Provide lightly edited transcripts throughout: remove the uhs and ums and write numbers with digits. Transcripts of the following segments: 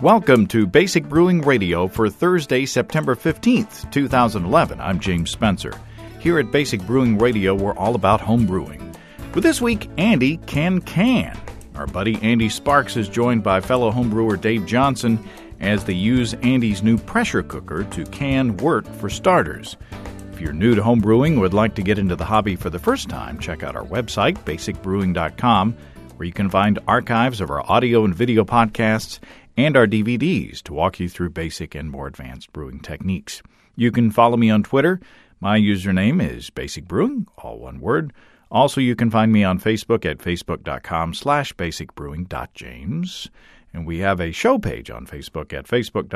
Welcome to Basic Brewing Radio for Thursday, September 15th, 2011. I'm James Spencer. Here at Basic Brewing Radio, we're all about home brewing. But this week, Andy can. Our buddy Andy Sparks is joined by fellow homebrewer Dave Johnson as they use Andy's new pressure cooker to can wort for starters. If you're new to homebrewing or would like to get into the hobby for the first time, check out our website, basicbrewing.com, where you can find archives of our audio and video podcasts and our DVDs to walk you through basic and more advanced brewing techniques. You can follow me on Twitter. My username is Basic Brewing, all one word. Also, you can find me on Facebook at facebook.com/basicbrewing.james. And we have a show page on Facebook at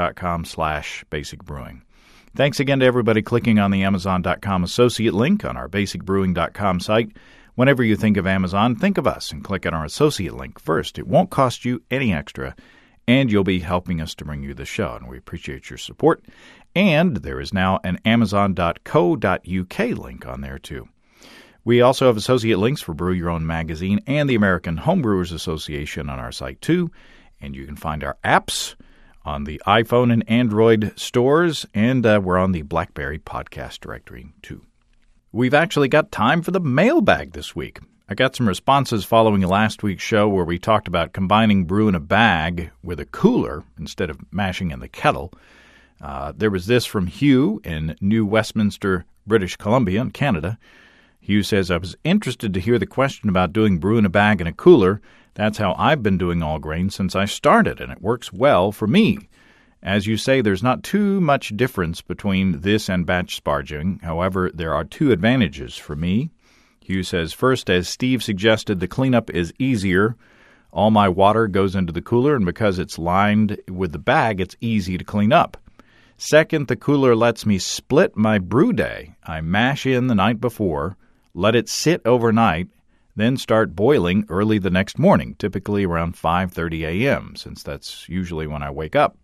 facebook.com/basicbrewing. Thanks again to everybody clicking on the Amazon.com associate link on our basicbrewing.com site. Whenever you think of Amazon, think of us and click on our associate link first. It won't cost you any extra, and you'll be helping us to bring you the show, and we appreciate your support. And there is now an amazon.co.uk link on there, too. We also have associate links for Brew Your Own magazine and the American Homebrewers Association on our site, too. And you can find our apps on the iPhone and Android stores, and we're on the BlackBerry podcast directory, too. We've actually got time for the mailbag this week. I got some responses following last week's show where we talked about combining brew in a bag with a cooler instead of mashing in the kettle. There was this from Hugh in New Westminster, British Columbia, in Canada. Hugh says, I was interested to hear the question about doing brew in a bag and a cooler. That's how I've been doing all grain since I started, and it works well for me. As you say, there's not too much difference between this and batch sparging. However, there are two advantages for me. Hugh says, first, as Steve suggested, the cleanup is easier. All my water goes into the cooler, and because it's lined with the bag, it's easy to clean up. Second, the cooler lets me split my brew day. I mash in the night before, let it sit overnight, then start boiling early the next morning, typically around 5:30 a.m., since that's usually when I wake up.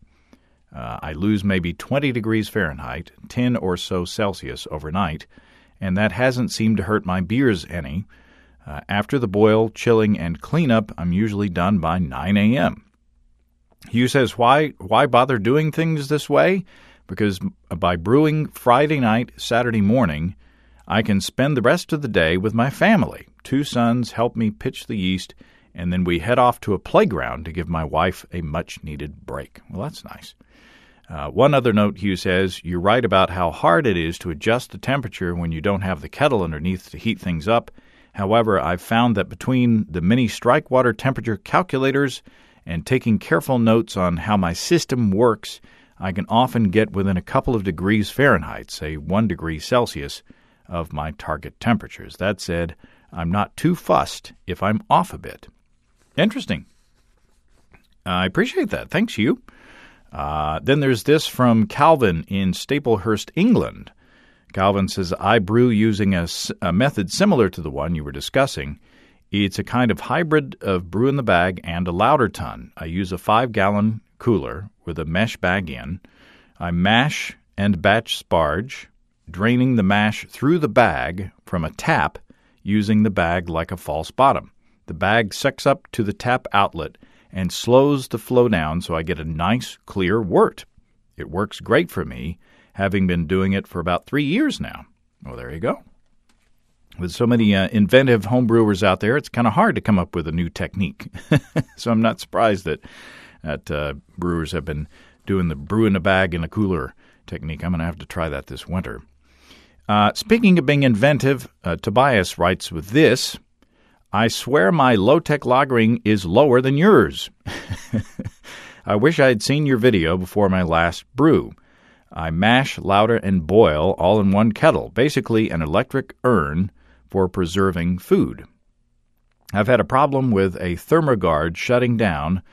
I lose maybe 20 degrees Fahrenheit, 10 or so Celsius overnight, and that hasn't seemed to hurt my beers any. After the boil, chilling, and cleanup, I'm usually done by 9 a.m. Hugh says, why bother doing things this way? Because by brewing Friday night, Saturday morning, I can spend the rest of the day with my family. 2 sons help me pitch the yeast, and then we head off to a playground to give my wife a much-needed break. Well, that's nice. One other note, Hugh says, you're right about how hard it is to adjust the temperature when you don't have the kettle underneath to heat things up. However, I've found that between the mini Strikewater temperature calculators and taking careful notes on how my system works, I can often get within a couple of degrees Fahrenheit, say 1 degree Celsius, of my target temperatures. That said, I'm not too fussed if I'm off a bit. Interesting. I appreciate that. Thanks, Hugh. Then there's this from Calvin in Staplehurst, England. Calvin says, I brew using a method similar to the one you were discussing. It's a kind of hybrid of brew in the bag and a lauter tun. I use a 5-gallon cooler with a mesh bag in. I mash and batch sparge, draining the mash through the bag from a tap using the bag like a false bottom. The bag sucks up to the tap outlet and slows the flow down so I get a nice, clear wort. It works great for me, having been doing it for about 3 years now. Well, there you go. With so many inventive homebrewers out there, it's kind of hard to come up with a new technique. So I'm not surprised that brewers have been doing the brew in a bag in a cooler technique. I'm going to have to try that this winter. Speaking of being inventive, Tobias writes with this, I swear my low-tech lagering is lower than yours. I wish I had seen your video before my last brew. I mash, lauter, and boil all in one kettle, basically an electric urn for preserving food. I've had a problem with a thermoguard shutting down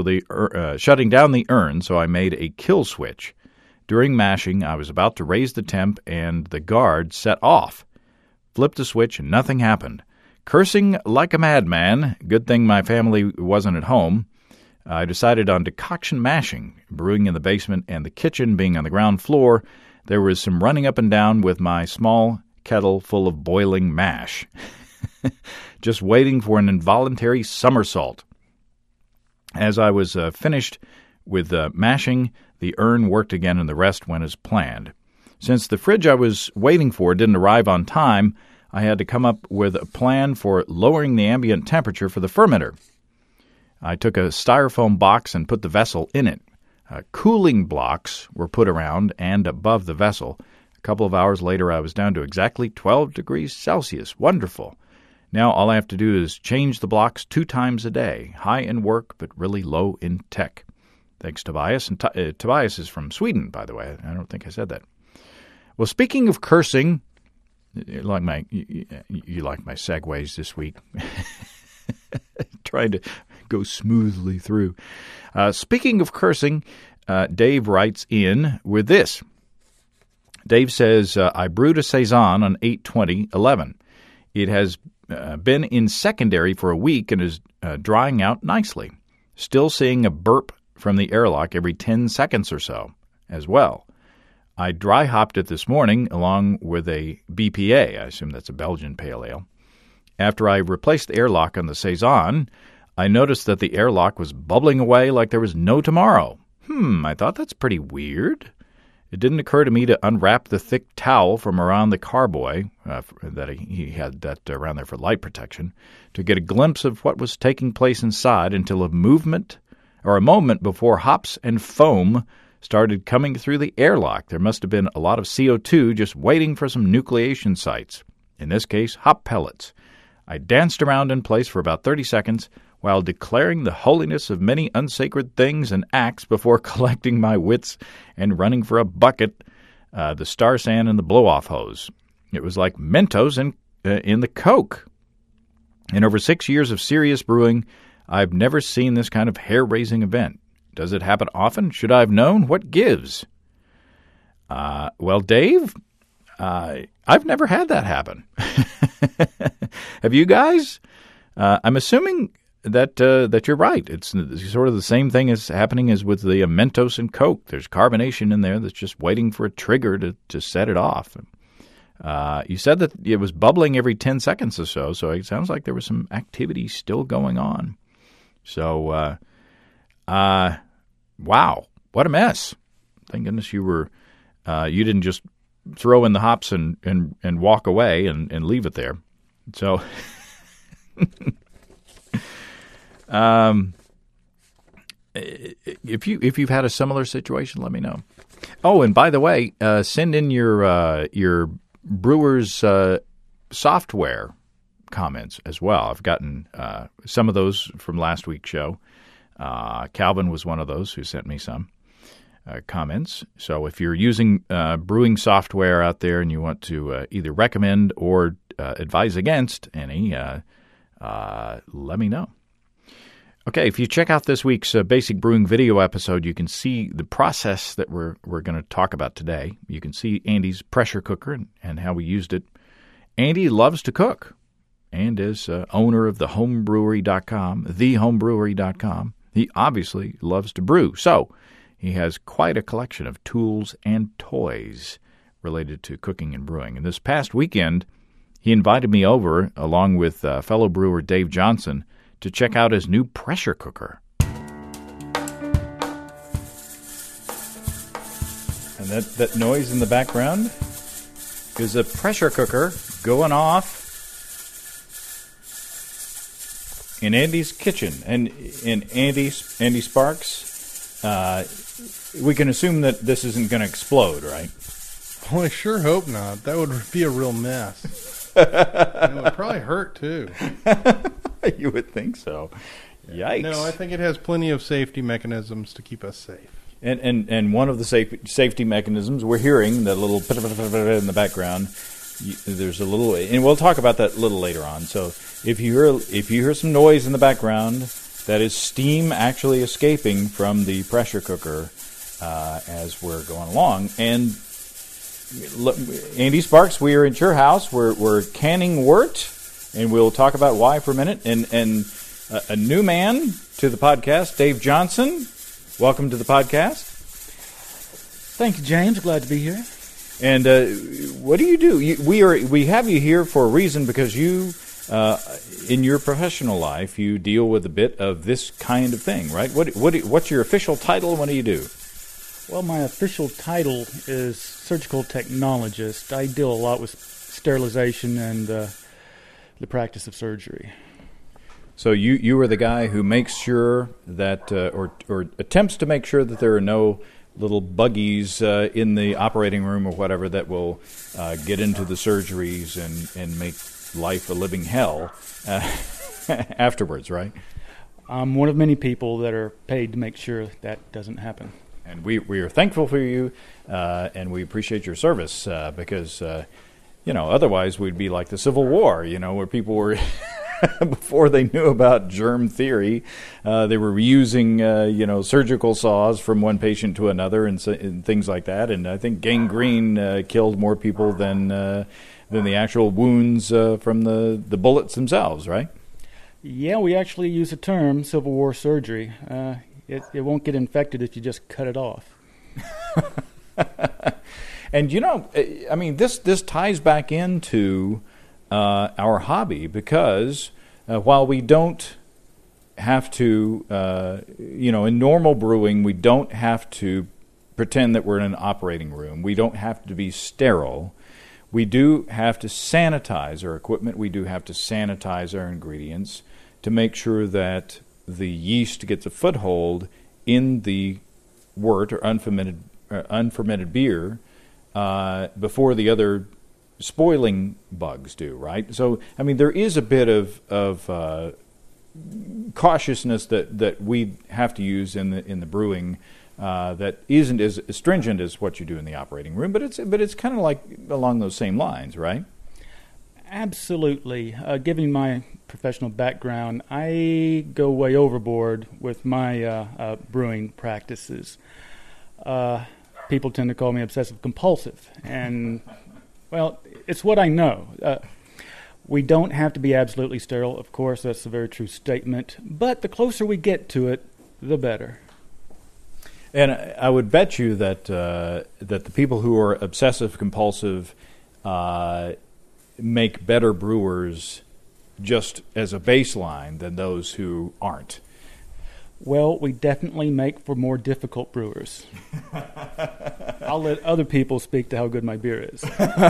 the urn, so I made a kill switch. During mashing, I was about to raise the temp, and the guard set off. Flipped the switch, and nothing happened. Cursing like a madman, good thing my family wasn't at home, I decided on decoction mashing, brewing in the basement and the kitchen being on the ground floor. There was some running up and down with my small kettle full of boiling mash. Just waiting for an involuntary somersault. As I was finished With mashing, the urn worked again and the rest went as planned. Since the fridge I was waiting for didn't arrive on time, I had to come up with a plan for lowering the ambient temperature for the fermenter. I took a styrofoam box and put the vessel in it. Cooling blocks were put around and above the vessel. A couple of hours later, I was down to exactly 12 degrees Celsius. Wonderful. Now all I have to do is change the blocks 2 times a day. High in work, but really low in tech. Thanks, Tobias. And Tobias is from Sweden, by the way. I don't think I said that. Well, speaking of cursing, you like my segues this week. Trying to go smoothly through. Speaking of cursing, Dave writes in with this. Dave says, I brewed a Saison on 8/20/11. It has been in secondary for a week and is drying out nicely. Still seeing a burp from the airlock every 10 seconds or so as well. I dry hopped it this morning along with a BPA. I assume that's a Belgian pale ale. After I replaced the airlock on the Saison, I noticed that the airlock was bubbling away like there was no tomorrow. I thought that's pretty weird. It didn't occur to me to unwrap the thick towel from around the carboy, that he had that around there for light protection, to get a glimpse of what was taking place inside until a moment before hops and foam started coming through the airlock. There must have been a lot of CO2 just waiting for some nucleation sites. In this case, hop pellets. I danced around in place for about 30 seconds while declaring the holiness of many unsacred things and acts before collecting my wits and running for a bucket, the Star San, and the blow-off hose. It was like Mentos in the Coke. In over 6 years of serious brewing, I've never seen this kind of hair-raising event. Does it happen often? Should I have known? What gives? Well, Dave, I've never had that happen. Have you guys? I'm assuming that you're right. It's sort of the same thing as happening as with the Mentos and Coke. There's carbonation in there that's just waiting for a trigger to set it off. You said that it was bubbling every 10 seconds or so it sounds like there was some activity still going on. So, wow, what a mess. Thank goodness you didn't just throw in the hops and walk away and leave it there. So, if you've had a similar situation, let me know. Oh, and by the way, send in your brewer's software comments as well. I've gotten some of those from last week's show. Calvin was one of those who sent me some comments. So if you're using brewing software out there and you want to either recommend or advise against any, let me know. Okay, if you check out this week's Basic Brewing video episode, you can see the process that we're going to talk about today. You can see Andy's pressure cooker and how we used it. Andy loves to cook and is owner of thehomebrewery.com, thehomebrewery.com. He obviously loves to brew, so he has quite a collection of tools and toys related to cooking and brewing. And this past weekend, he invited me over, along with fellow brewer Dave Johnson, to check out his new pressure cooker. And that noise in the background is a pressure cooker going off in Andy's kitchen. And in Andy Sparks, we can assume that this isn't going to explode, right? Well, I sure hope not. That would be a real mess. It would probably hurt, too. You would think so. Yikes. No, I think it has plenty of safety mechanisms to keep us safe. And one of the safety mechanisms, we're hearing that little in the background. There's a little, and we'll talk about that a little later on. So if you hear some noise in the background, that is steam actually escaping from the pressure cooker as we're going along. And Andy Sparks, we are at your house. We're canning wort, and we'll talk about why for a minute. And a new man to the podcast, Dave Johnson. Welcome to the podcast. Thank you, James. Glad to be here. And what do you do? We have you here for a reason, because you in your professional life, you deal with a bit of this kind of thing, right? What's your official title? What do you do? Well, my official title is surgical technologist. I deal a lot with sterilization and the practice of surgery. So you are the guy who makes sure that, or attempts to make sure that there are no little buggies in the operating room or whatever that will get into the surgeries and make life a living hell afterwards, right? I'm one of many people that are paid to make sure that doesn't happen. And we are thankful for you, and we appreciate your service because, otherwise we'd be like the Civil War, where people were, before they knew about germ theory, they were reusing, surgical saws from one patient to another and things like that. And I think gangrene killed more people than the actual wounds from the bullets themselves, right? Yeah, we actually use the term Civil War surgery. It won't get infected if you just cut it off. And this ties back into our hobby because while we don't have to, in normal brewing, we don't have to pretend that we're in an operating room. We don't have to be sterile. We do have to sanitize our equipment. We do have to sanitize our ingredients to make sure that the yeast gets a foothold in the wort or unfermented beer before the other spoiling bugs do, right? So, there is a bit of cautiousness that we have to use in the brewing that isn't as stringent as what you do in the operating room, but it's kind of like along those same lines, right? Absolutely. Given my professional background, I go way overboard with my brewing practices. People tend to call me obsessive compulsive, and well, it's what I know. We don't have to be absolutely sterile, of course. That's a very true statement. But the closer we get to it, the better. And I would bet you that the people who are obsessive compulsive make better brewers just as a baseline than those who aren't. Well, we definitely make for more difficult brewers. I'll let other people speak to how good my beer is.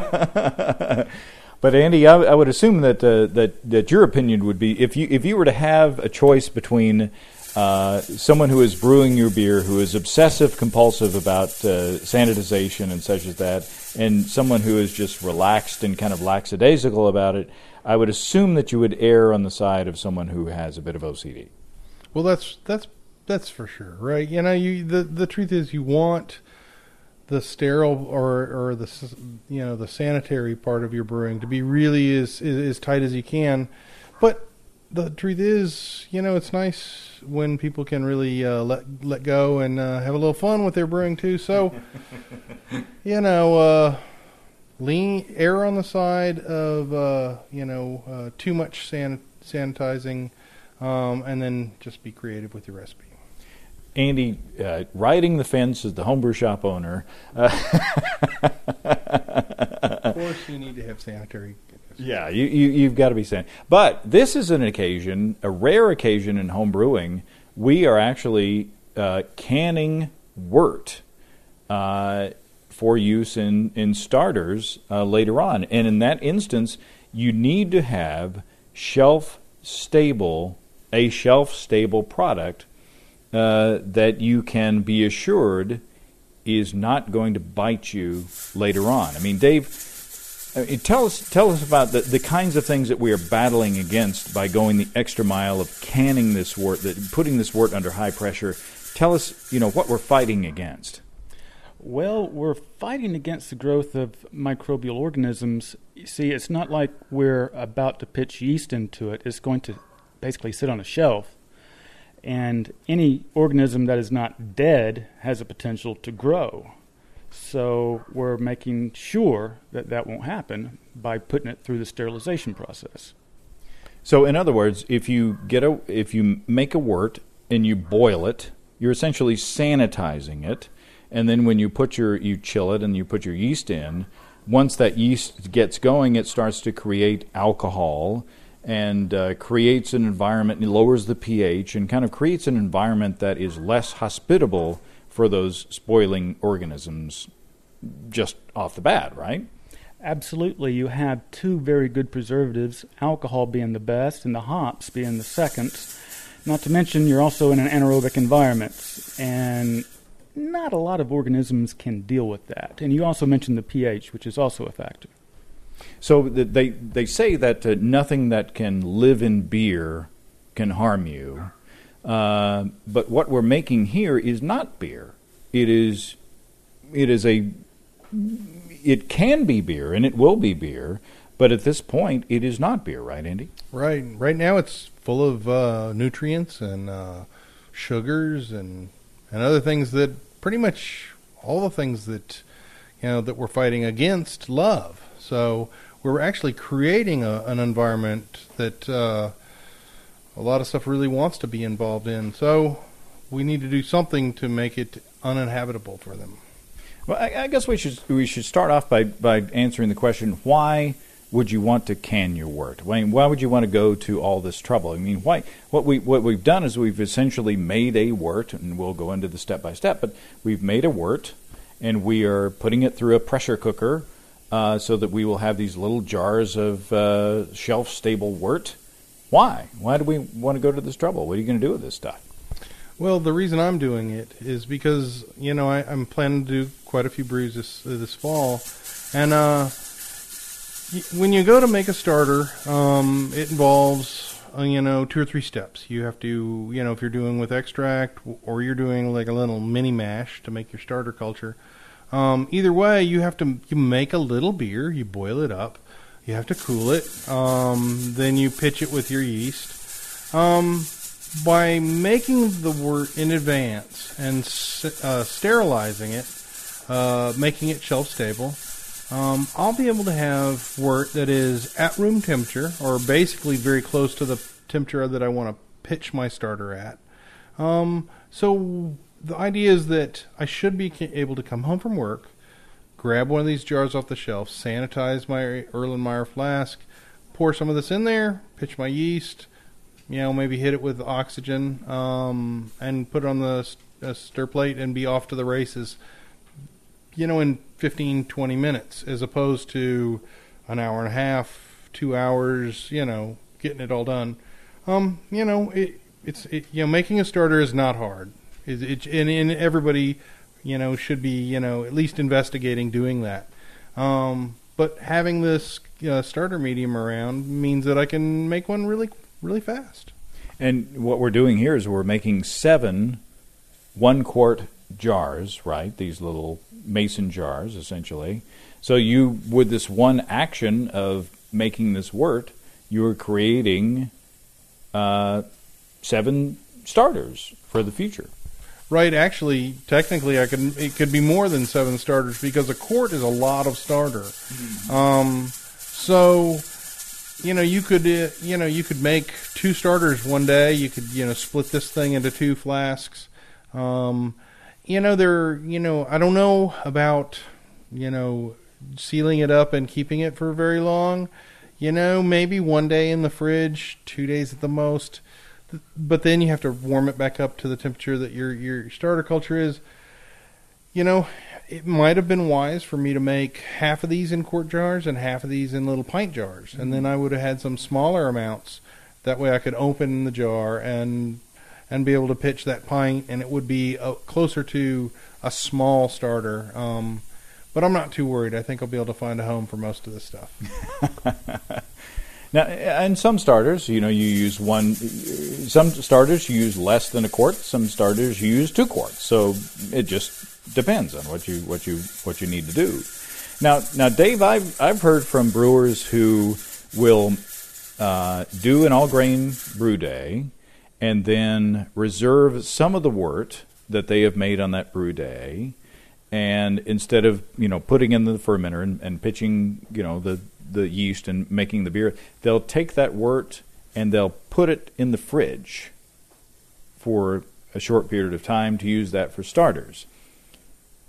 But Andy, I would assume that your opinion would be if you were to have a choice between someone who is brewing your beer who is obsessive compulsive about sanitization and such as that, and someone who is just relaxed and kind of lackadaisical about it, I would assume that you would err on the side of someone who has a bit of OCD. Well, that's for sure, right? The truth is you want the sterile or the sanitary part of your brewing to be really as tight as you can, but the truth is, it's nice when people can really let go and have a little fun with their brewing too. So, err on the side of too much sanitizing, and then just be creative with your recipe. Andy, riding the fence as the homebrew shop owner. Of course, you need to have sanitary. Yeah, you've got to be sanitary. But this is a rare occasion in home brewing. We are actually canning wort for use in starters later on. And in that instance, you need to have a shelf-stable product that you can be assured is not going to bite you later on. Dave, tell us about the kinds of things that we are battling against by going the extra mile of canning this wort, putting this wort under high pressure. Tell us, what we're fighting against. Well, we're fighting against the growth of microbial organisms. You see, it's not like we're about to pitch yeast into it. It's going to basically sit on a shelf. And any organism that is not dead has a potential to grow. So we're making sure that won't happen by putting it through the sterilization process. So in other words, if you make a wort and you boil it, you're essentially sanitizing it. And then when you chill it and you put your yeast in, once that yeast gets going, it starts to create alcohol. and creates an environment, and lowers the pH, and kind of creates an environment that is less hospitable for those spoiling organisms just off the bat, right? Absolutely. You have two very good preservatives, alcohol being the best and the hops being the second. Not to mention you're also in an anaerobic environment, and not a lot of organisms can deal with that. And you also mentioned the pH, which is also a factor. So they say that nothing that can live in beer can harm you. But what we're making here is not beer. It can be beer, and it will be beer, but at this point, it is not beer, right, Andy? Right. Right now, it's full of nutrients and sugars and other things that pretty much all the things that that we're fighting against love. So we're actually creating an environment that a lot of stuff really wants to be involved in. So we need to do something to make it uninhabitable for them. Well, I guess we should start off by answering the question: why would you want to can your wort? Why would you want to go to all this trouble? I mean, why? What we've done is we've essentially made a wort, and we'll go into the step by step. But we've made a wort, and we are putting it through a pressure cooker, so that we will have these little jars of shelf-stable wort. Why? Why do we want to go to this trouble? What are you going to do with this stuff? Well, the reason I'm doing it is because I'm planning to do quite a few brews this fall, and when you go to make a starter, it involves 2 or 3 steps. You have to if you're doing with extract or you're doing like a little mini mash to make your starter culture. Either way, you make a little beer, you boil it up, you have to cool it, then you pitch it with your yeast. By making the wort in advance and sterilizing it, making it shelf stable, I'll be able to have wort that is at room temperature, or basically very close to the temperature that I want to pitch my starter at. So the idea is that I should be able to come home from work, grab one of these jars off the shelf, sanitize my Erlenmeyer flask, pour some of this in there, pitch my yeast, maybe hit it with oxygen, and put it on the stir plate and be off to the races, in 15, 20 minutes, as opposed to an hour and a half, 2 hours, getting it all done. Making a starter is not hard. And everybody, should be, at least investigating doing that. But having this starter medium around means that I can make one really, really fast. And what we're doing here is we're making 7 1-quart jars, right? These little mason jars, essentially. So with this one action of making this wort, you are creating 7 starters for the future. Right. Actually, technically, it could be more than 7 starters because a quart is a lot of starter. So, you could make 2 starters one day. You could, split this thing into 2 flasks. I don't know about, sealing it up and keeping it for very long. Maybe one day in the fridge, 2 days at the most. But then you have to warm it back up to the temperature that your starter culture is. It might have been wise for me to make half of these in quart jars and half of these in little pint jars. And then I would have had some smaller amounts. That way I could open the jar and be able to pitch that pint, and it would be closer to a small starter. But I'm not too worried. I think I'll be able to find a home for most of this stuff. Now, in some starters, you use one. Some starters you use less than a quart. Some starters you use 2 quarts. So it just depends on what you need to do. Now, Dave, I've heard from brewers who will do an all grain brew day, and then reserve some of the wort that they have made on that brew day, and instead of putting in the fermenter and pitching the yeast and making the beer, they'll take that wort and they'll put it in the fridge for a short period of time to use that for starters.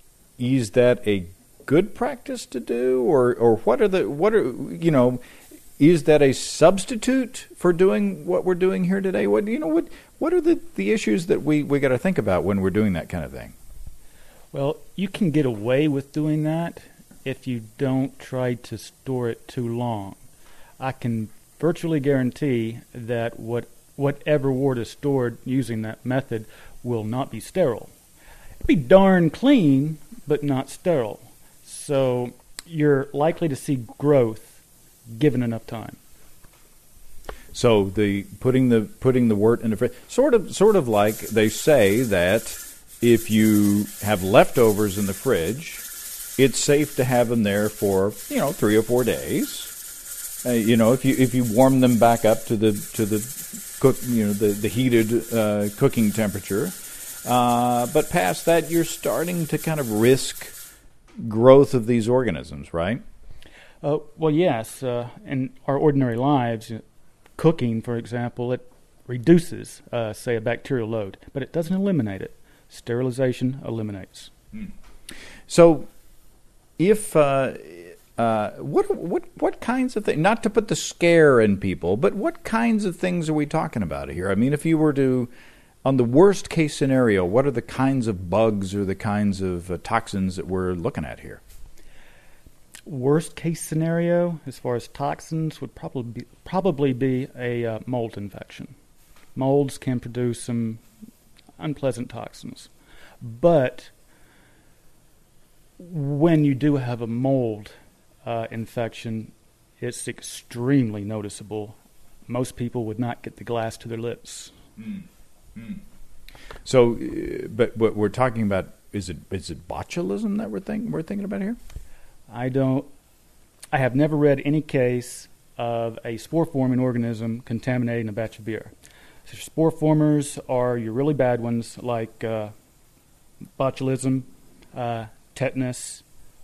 Is that a good practice to do, or what are is that a substitute for doing what we're doing here today? What are the issues that we got to think about when we're doing that kind of thing? Well, you can get away with doing that if you don't try to store it too long. I can virtually guarantee that whatever wort is stored using that method will not be sterile. It'll be darn clean, but not sterile. So you're likely to see growth given enough time. So the putting the wort in the fridge, sort of like they say that if you have leftovers in the fridge, it's safe to have them there for 3 or 4 days. If you warm them back up to the heated cooking temperature, but past that, you're starting to kind of risk growth of these organisms, right? Well, yes. In our ordinary lives, cooking, for example, it reduces, say, a bacterial load, but it doesn't eliminate it. Sterilization eliminates. So, if what kinds of things? Not to put the scare in people, but what kinds of things are we talking about here? I mean, if you were to, on the worst case scenario, what are the kinds of bugs or the kinds of toxins that we're looking at here? Worst case scenario, as far as toxins, would probably be a mold infection. Molds can produce some unpleasant toxins, but when you do have a mold infection, it's extremely noticeable. Most people would not get the glass to their lips. So, but what we're talking about, is it botulism that we're thinking about here? I have never read any case of a spore-forming organism contaminating a batch of beer. So spore formers are your really bad ones, like botulism, tetanus.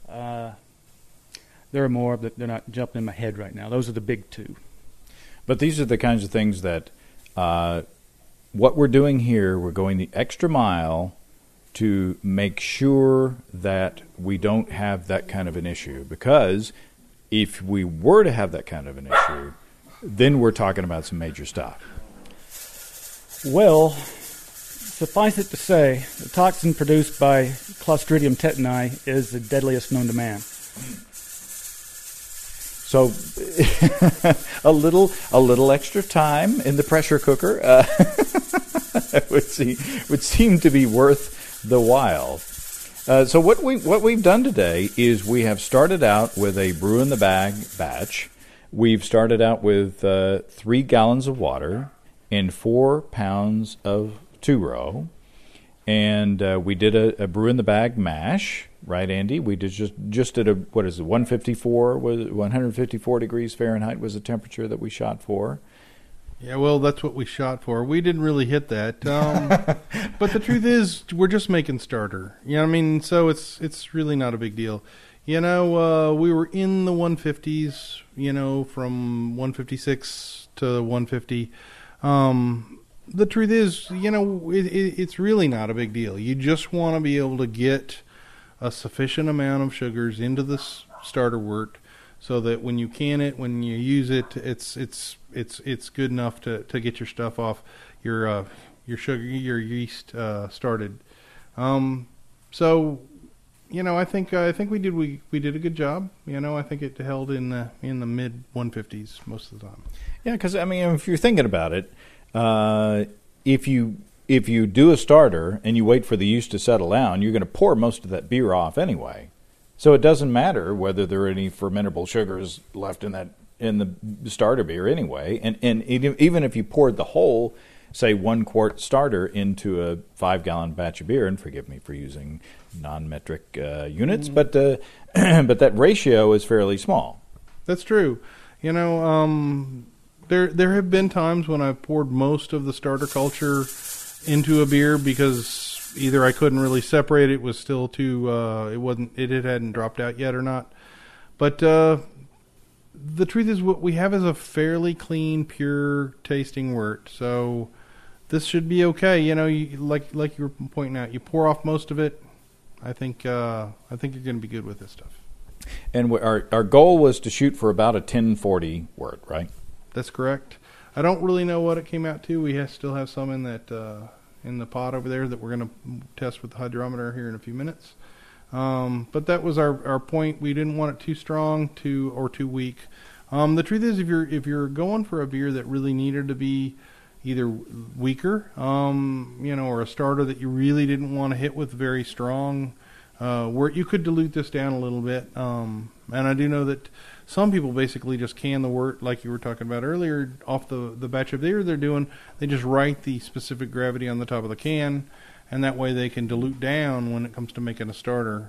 There are more, but they're not jumping in my head right now. Those are the big two. But these are the kinds of things that what we're doing here, we're going the extra mile to make sure that we don't have that kind of an issue. Because if we were to have that kind of an issue, then we're talking about some major stuff. Well, suffice it to say, the toxin produced by Clostridium tetani is the deadliest known to man. So, a little extra time in the pressure cooker would seem to be worth the while. So what we've done today is we have started out with a brew in the bag batch. We've started out with 3 gallons of water and 4 pounds of 2-row, and we did a brew in the bag mash. Right, Andy? We did just did 154 degrees Fahrenheit was the temperature that we shot for. Yeah, well, that's what we shot for. We didn't really hit that. But the truth is, we're just making starter. You know what I mean? So it's really not a big deal. We were in the 150s, from 156 to 150. The truth is, it's really not a big deal. You just want to be able to get a sufficient amount of sugars into the starter wort so that when you can it, when you use it, it's good enough to get your stuff off, your sugar, your yeast started. So I think we did a good job. I think it held in the mid 150s most of the time. Yeah, because if you're thinking about it, if you do a starter and you wait for the yeast to settle down, you're going to pour most of that beer off anyway. So it doesn't matter whether there are any fermentable sugars left in the starter beer anyway. And even if you poured the whole, say, 1 quart starter into a 5-gallon batch of beer, and forgive me for using non-metric units, but that ratio is fairly small. That's true. There have been times when I've poured most of the starter culture into a beer because either I couldn't really separate it, was still too it hadn't dropped out yet or not. But the truth is, what we have is a fairly clean, pure tasting wort. So this should be okay. Like you were pointing out, you pour off most of it. I think you're going to be good with this stuff. And our goal was to shoot for about a 1040 wort, right? That's correct. I don't really know what it came out to. We still have some in that in the pot over there that we're going to test with the hydrometer here in a few minutes. But that was our point. We didn't want it too strong, or too weak. The truth is, if you're going for a beer that really needed to be either weaker, or a starter that you really didn't want to hit with very strong, where you could dilute this down a little bit. And I do know that some people basically just can the wort, like you were talking about earlier, off the batch of beer they're doing. They just write the specific gravity on the top of the can, and that way they can dilute down when it comes to making a starter,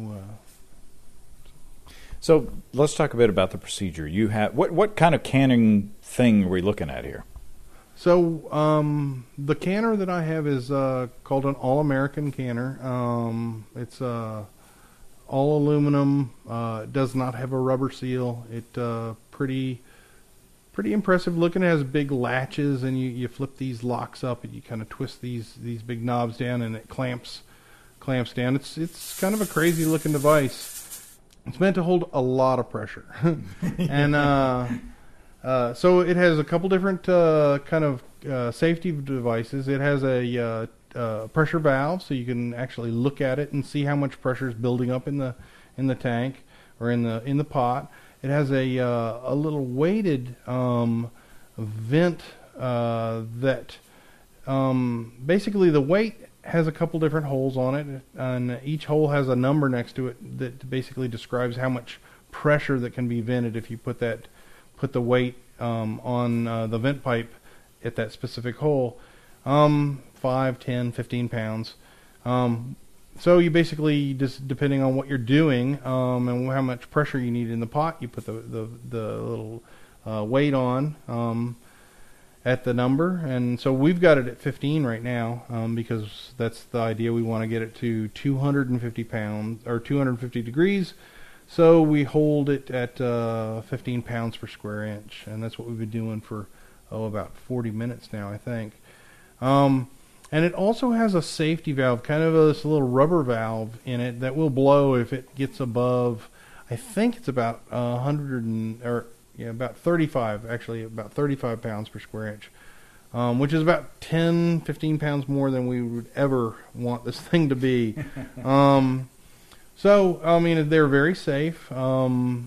So let's talk a bit about the procedure. You have what kind of canning thing are we looking at here? So the canner that I have is called an All-American canner. It's all aluminum. It does not have a rubber seal. It pretty impressive looking. It has big latches, and you flip these locks up, and you kind of twist these big knobs down, and it clamps down. It's kind of a crazy looking device. It's meant to hold a lot of pressure, and so it has a couple different kind of safety devices. It has a pressure valve, so you can actually look at it and see how much pressure is building up in the tank or in the pot. It has a little weighted vent that basically the weight has a couple different holes on it, and each hole has a number next to it that basically describes how much pressure that can be vented if you put the weight on the vent pipe at that specific hole. 5, 10, 15 pounds. So you basically, just depending on what you're doing and how much pressure you need in the pot, you put the little weight on at the number. And so we've got it at 15 right now because that's the idea. We want to get it to 250 pounds or 250 degrees. So we hold it at 15 pounds per square inch, and that's what we've been doing for about 40 minutes now, I think. And it also has a safety valve, kind of this little rubber valve in it that will blow if it gets above. I think it's about 35, actually about 35 pounds per square inch, which is about 10, 15 pounds more than we would ever want this thing to be. So, I mean, they're very safe. There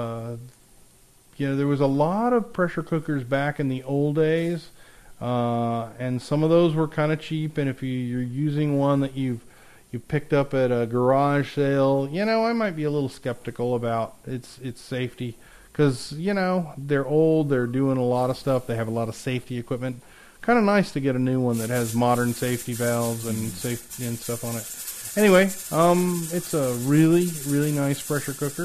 was a lot of pressure cookers back in the old days, and some of those were kind of cheap. And if you're using one that you picked up at a garage sale, I might be a little skeptical about its safety because they're old, they're doing a lot of stuff, they have a lot of safety equipment. Kind of nice to get a new one that has modern safety valves and safety and stuff on it. Anyway, it's a really, really nice pressure cooker.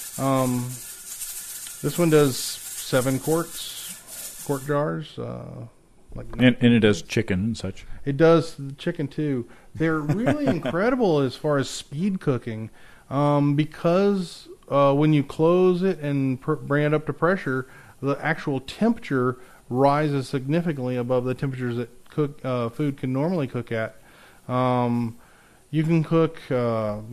This one does 7 quart jars. And it does chicken and such. It does chicken too. They're really incredible as far as speed cooking, because when you close it and bring it up to pressure, the actual temperature rises significantly above the temperatures that food can normally cook at. You can cook, a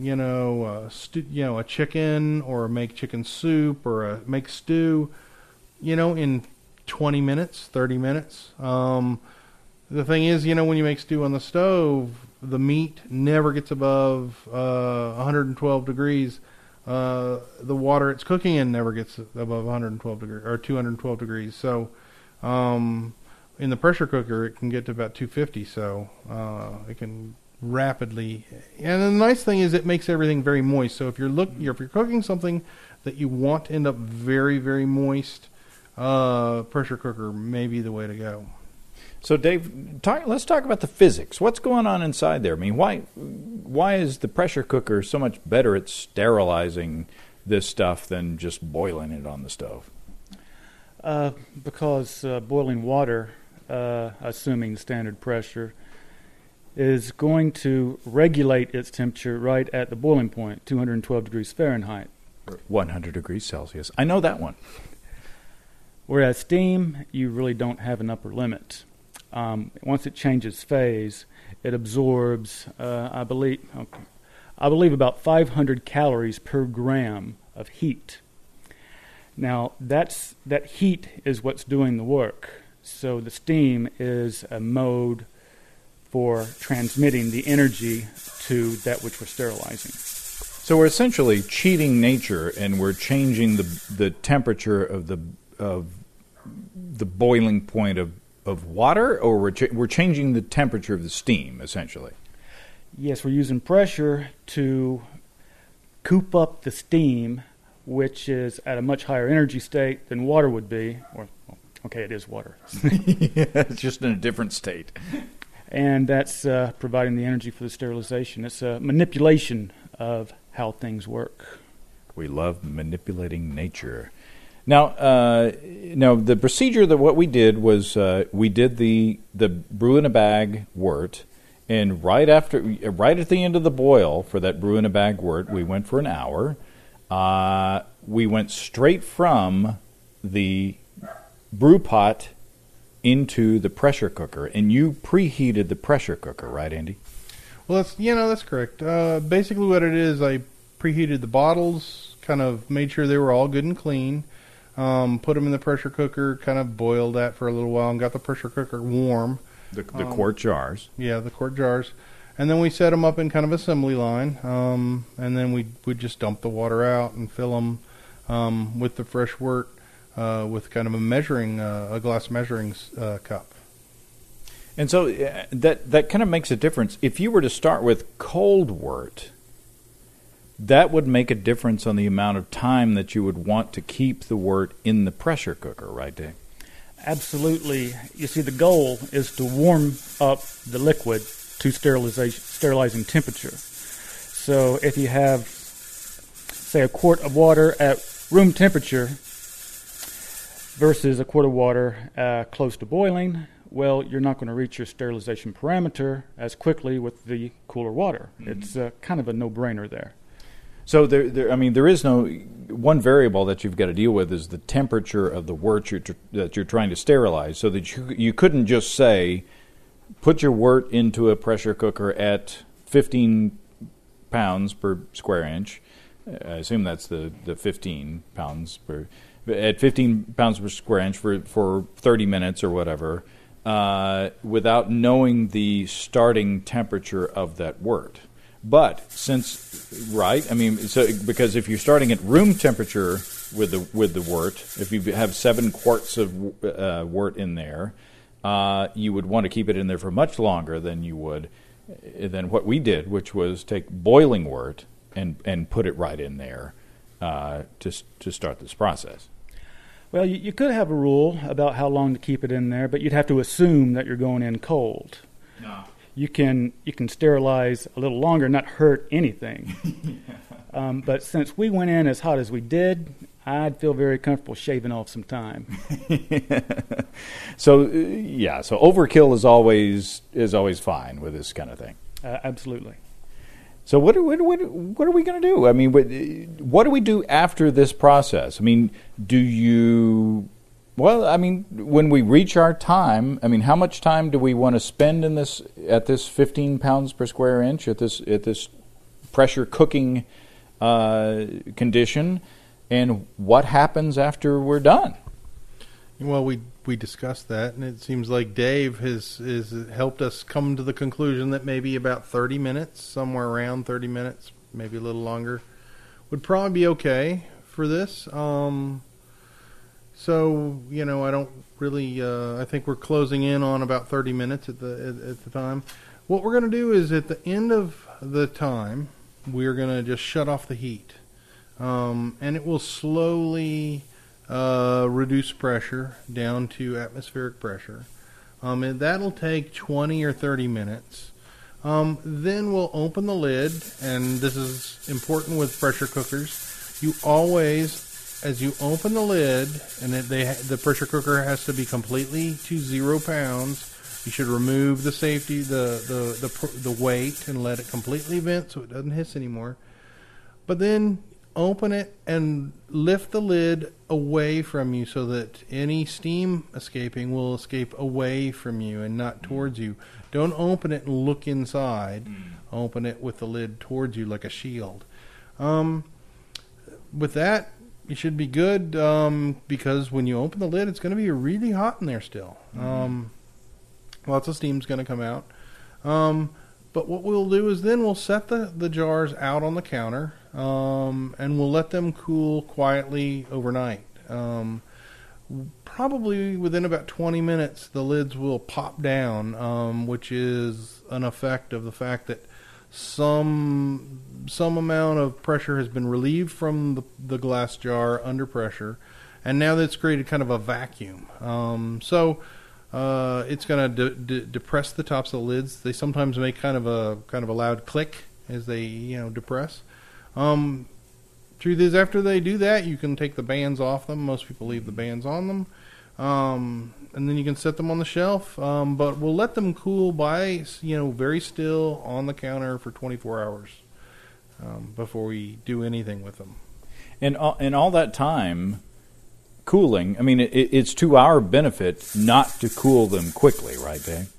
chicken, or make chicken soup, or make stew, in 20 minutes, 30 minutes. The thing is, when you make stew on the stove, the meat never gets above 112 degrees. The water it's cooking in never gets above 112 degrees or 212 degrees. So, in the pressure cooker, it can get to about 250. So, it can rapidly. And the nice thing is, it makes everything very moist. So if you're cooking something that you want to end up very, very moist, pressure cooker may be the way to go. So, Dave, let's talk about the physics. What's going on inside there? I mean, why is the pressure cooker so much better at sterilizing this stuff than just boiling it on the stove? Because boiling water, assuming standard pressure, is going to regulate its temperature right at the boiling point, 212 degrees Fahrenheit. 100 degrees Celsius. I know that one. Whereas steam, you really don't have an upper limit. Once it changes phase, it absorbs, I believe about 500 calories per gram of heat. Now, that heat is what's doing the work. So the steam is a mode for transmitting the energy to that which we're sterilizing. So we're essentially cheating nature, and we're changing the temperature of the boiling point of water, or we're changing the temperature of the steam, essentially. Yes, we're using pressure to coop up the steam, which is at a much higher energy state than water would be. Okay, it is water. Yeah, it's just in a different state. And that's providing the energy for the sterilization. It's a manipulation of how things work. We love manipulating nature. Now, the procedure that what we did was we did the brew in a bag wort, and right at the end of the boil for that brew in a bag wort, we went for an hour. We went straight from the brew pot into the pressure cooker, and you preheated the pressure cooker, right, Andy? Well, that's correct. Basically what it is, I preheated the bottles, kind of made sure they were all good and clean, put them in the pressure cooker, kind of boiled that for a little while, and got the pressure cooker warm. The quart jars. Yeah, the quart jars. And then we set them up in kind of assembly line, and then we'd just dump the water out and fill them with the fresh wort with kind of a glass measuring cup. And so that kind of makes a difference. If you were to start with cold wort, that would make a difference on the amount of time that you would want to keep the wort in the pressure cooker, right, Dave? Absolutely. You see, the goal is to warm up the liquid to sterilizing temperature. So if you have, say, a quart of water at room temperature versus a quart of water close to boiling, well, you're not going to reach your sterilization parameter as quickly with the cooler water. Mm-hmm. It's kind of a no-brainer there. So there is no one variable that you've got to deal with is the temperature of the wort that you're trying to sterilize. So that you couldn't just say, put your wort into a pressure cooker at 15 pounds per square inch. I assume that's the 15 pounds per at 15 pounds per square inch for 30 minutes or whatever, without knowing the starting temperature of that wort. But because if you're starting at room temperature with the wort, if you have 7 quarts of wort in there, you would want to keep it in there for much longer than what we did, which was take boiling wort and put it right in there to start this process. Well, you could have a rule about how long to keep it in there, but you'd have to assume that you're going in cold. No. You can sterilize a little longer, not hurt anything. But since we went in as hot as we did, I'd feel very comfortable shaving off some time. So overkill is always fine with this kind of thing. Absolutely. So what are we going to do? I mean, what do we do after this process? I mean, when we reach our time, I mean, how much time do we want to spend at this 15 pounds per square inch at this pressure cooking condition, and what happens after we're done? Well, we discussed that, and it seems like Dave has helped us come to the conclusion that maybe about 30 minutes, somewhere around 30 minutes, maybe a little longer, would probably be okay for this. So, I don't really, I think we're closing in on about 30 minutes at the time. What we're going to do is at the end of the time, we're going to just shut off the heat. And it will slowly reduce pressure down to atmospheric pressure. And that'll take 20 or 30 minutes. Then we'll open the lid, and this is important with pressure cookers. You always, as you open the lid, and the pressure cooker has to be completely to 0 pounds. You should remove the safety, the weight, and let it completely vent so it doesn't hiss anymore. But then open it and lift the lid away from you so that any steam escaping will escape away from you and not towards you. Don't open it and look inside. Open it with the lid towards you like a shield. with that, you should be good, because when you open the lid, it's going to be really hot in there still. Lots of steam's going to come out. But what we'll do is then we'll set the jars out on the counter, and we'll let them cool quietly overnight. Probably within about 20 minutes, the lids will pop down, which is an effect of the fact that some amount of pressure has been relieved from the glass jar under pressure, and now that's created kind of a vacuum. So it's going to depress the tops of the lids. They sometimes make kind of a loud click as they depress. Truth is, after they do that, you can take the bands off them. Most people leave the bands on them, and then you can set them on the shelf. But we'll let them cool by very still on the counter for 24 hours before we do anything with them. And all that time cooling, I mean, it's to our benefit not to cool them quickly, right, Dave?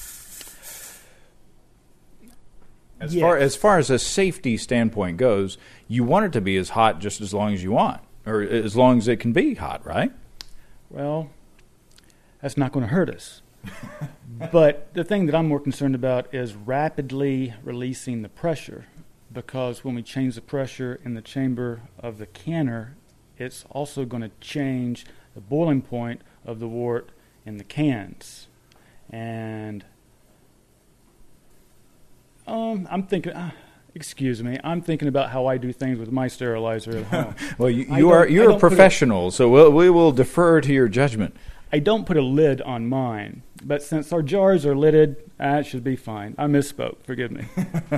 As far as a safety standpoint goes, you want it to be as hot just as long as you want, or as long as it can be hot, right? Well, that's not going to hurt us. But the thing that I'm more concerned about is rapidly releasing the pressure, because when we change the pressure in the chamber of the canner, it's also going to change the boiling point of the wort in the cans. And I'm thinking, excuse me, I'm thinking about how I do things with my sterilizer at home. Well, you're a professional, so we will defer to your judgment. I don't put a lid on mine, but since our jars are lidded, it should be fine. I misspoke. Forgive me.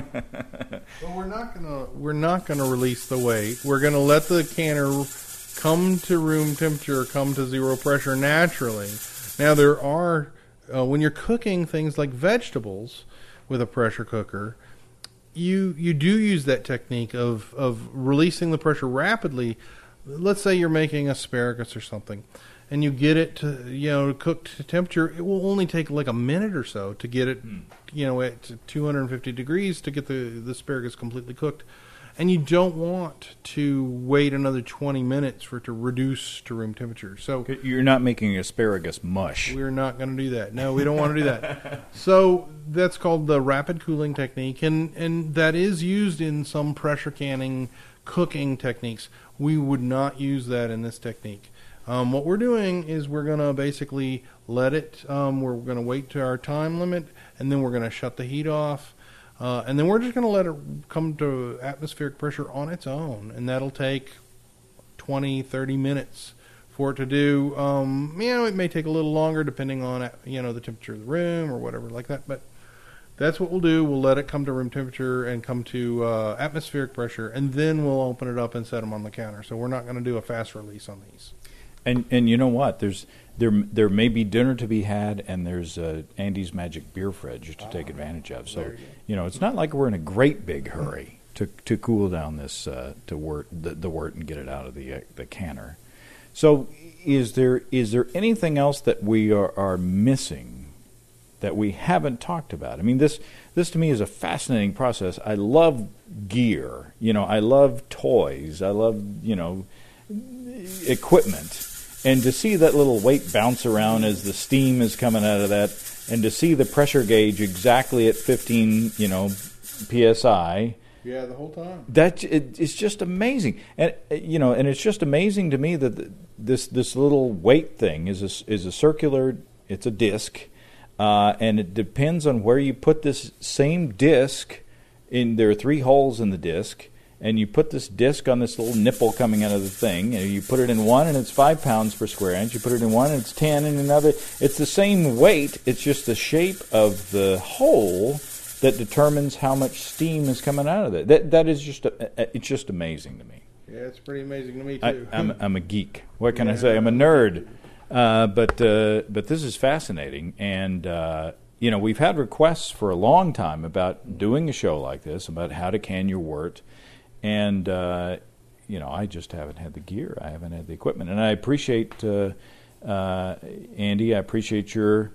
Well, we're not gonna release the weight. We're gonna let the canner come to room temperature, come to zero pressure naturally. Now there are when you're cooking things like vegetables with a pressure cooker, you do use that technique of releasing the pressure rapidly. Let's say you're making asparagus or something, and you get it to cook to temperature. It will only take like a minute or so to get it at 250 degrees to get the asparagus completely cooked. And you don't want to wait another 20 minutes for it to reduce to room temperature. So you're not making asparagus mush. We're not going to do that. No, we don't want to do that. So that's called the rapid cooling technique, and that is used in some pressure canning cooking techniques. We would not use that in this technique. What we're doing is we're going to basically let it, we're going to wait to our time limit, and then we're going to shut the heat off. And then we're just going to let it come to atmospheric pressure on its own, and that'll take 20, 30 minutes for it to do. It may take a little longer depending on the temperature of the room or whatever like that, but that's what we'll do. We'll let it come to room temperature and come to atmospheric pressure, and then we'll open it up and set them on the counter. So we're not going to do a fast release on these. And you know what? There may be dinner to be had, and there's Andy's Magic Beer Fridge to take advantage of. So it's not like we're in a great big hurry to cool down this the wort and get it out of the canner. So is there anything else that we are missing that we haven't talked about? I mean, this to me is a fascinating process. I love gear. I love toys. I love equipment. And to see that little weight bounce around as the steam is coming out of that, and to see the pressure gauge exactly at 15, psi. Yeah, the whole time. It's just amazing, and and it's just amazing to me that this little weight thing is a circular. It's a disc, and it depends on where you put this same disc. There are 3 holes in the disc. And you put this disc on this little nipple coming out of the thing, and you put it in one, and it's 5 pounds per square inch. You put it in one, and it's 10 in another. It's the same weight. It's just the shape of the hole that determines how much steam is coming out of it. That is it's just amazing to me. Yeah, it's pretty amazing to me too. I'm a geek. What can I say? I'm a nerd. But this is fascinating, and we've had requests for a long time about doing a show like this, about how to can your wort. And, I just haven't had the gear. I haven't had the equipment. And I appreciate, Andy, I appreciate your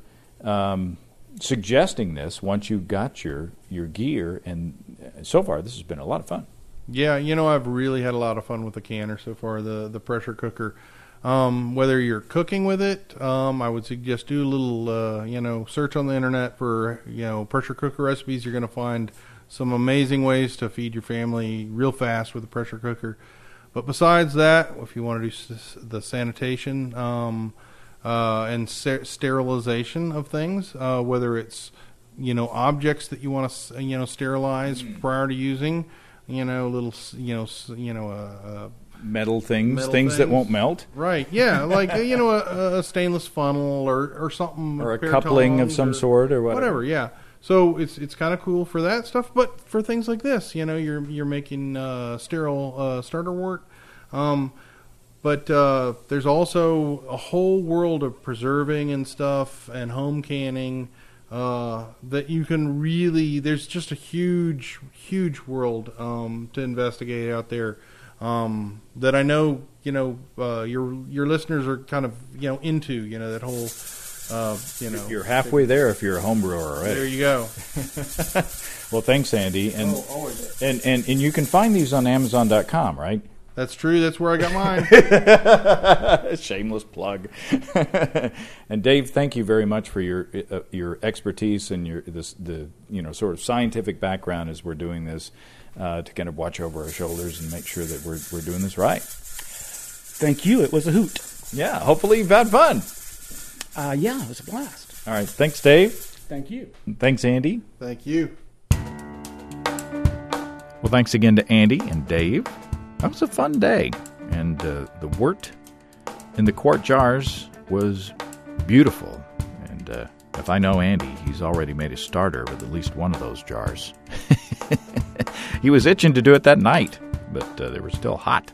suggesting this once you got your gear. And so far, this has been a lot of fun. Yeah, I've really had a lot of fun with the canner so far, the pressure cooker. Whether you're cooking with it, I would suggest do a little, search on the internet for, pressure cooker recipes. You're going to find some amazing ways to feed your family real fast with a pressure cooker. But besides that, if you want to do the sanitation and sterilization of things, whether it's, objects that you want to, sterilize prior to using, little, metal things that won't melt. Right, yeah, like, a stainless funnel or something. Or a coupling of some sort or whatever, yeah. So it's kind of cool for that stuff, but for things like this, you're making sterile starter wort. But there's also a whole world of preserving and stuff and home canning that you can really. There's just a huge world to investigate out there that I know your listeners are kind of into that whole. You're halfway there if you're a home brewer already. There you go. Well, thanks, Andy. And you can find these on Amazon.com, right? That's true. That's where I got mine. Shameless plug. And Dave, thank you very much for your expertise and the sort of scientific background as we're doing this to kind of watch over our shoulders and make sure that we're doing this right. Thank you. It was a hoot. Yeah. Hopefully you've had fun. Yeah, it was a blast. All right. Thanks, Dave. Thank you. Thanks, Andy. Thank you. Well, thanks again to Andy and Dave. That was a fun day. And the wort in the quart jars was beautiful. And if I know Andy, he's already made a starter with at least one of those jars. He was itching to do it that night, but they were still hot.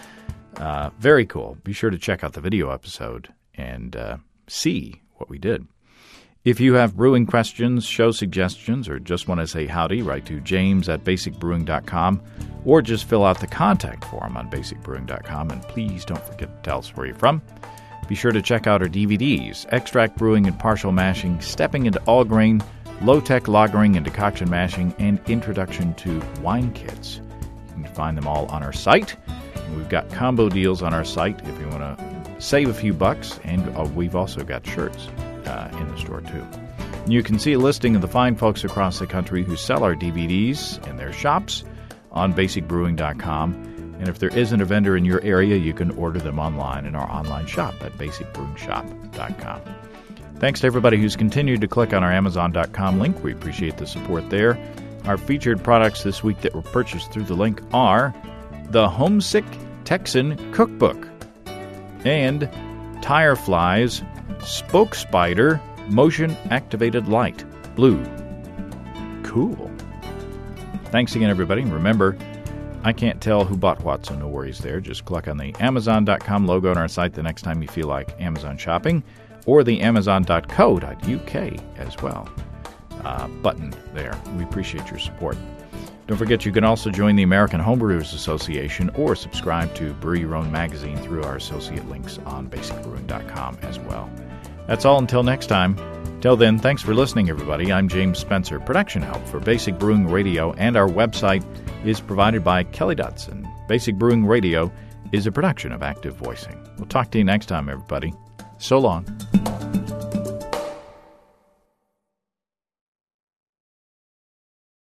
Very cool. Be sure to check out the video episode and see what we did. If you have brewing questions, show suggestions, or just want to say howdy, write to james@basicbrewing.com or just fill out the contact form on basicbrewing.com. And please don't forget to tell us where you're from. Be sure to check out our DVDs, Extract Brewing and Partial Mashing, Stepping into All Grain, Low-Tech Lagering and Decoction Mashing, and Introduction to Wine Kits. You can find them all on our site. And we've got combo deals on our site if you want to save a few bucks, and we've also got shirts in the store too. And you can see a listing of the fine folks across the country who sell our DVDs in their shops on basicbrewing.com. And if there isn't a vendor in your area, you can order them online in our online shop at basicbrewingshop.com. Thanks to everybody who's continued to click on our Amazon.com link. We appreciate the support there. Our featured products this week that were purchased through the link are the Homesick Texan Cookbook and Tire Flies Spoke Spider Motion Activated Light Blue. Cool. Thanks again, everybody. Remember, I can't tell who bought what, so no worries there. Just click on the Amazon.com logo on our site the next time you feel like Amazon shopping, or the Amazon.co.uk as well button there. We appreciate your support. Don't forget you can also join the American Homebrewers Association or subscribe to Brew Your Own magazine through our associate links on basicbrewing.com as well. That's all until next time. Till then, thanks for listening, everybody. I'm James Spencer. Production help for Basic Brewing Radio and our website is provided by Kelly Dotson. Basic Brewing Radio is a production of Active Voicing. We'll talk to you next time, everybody. So long.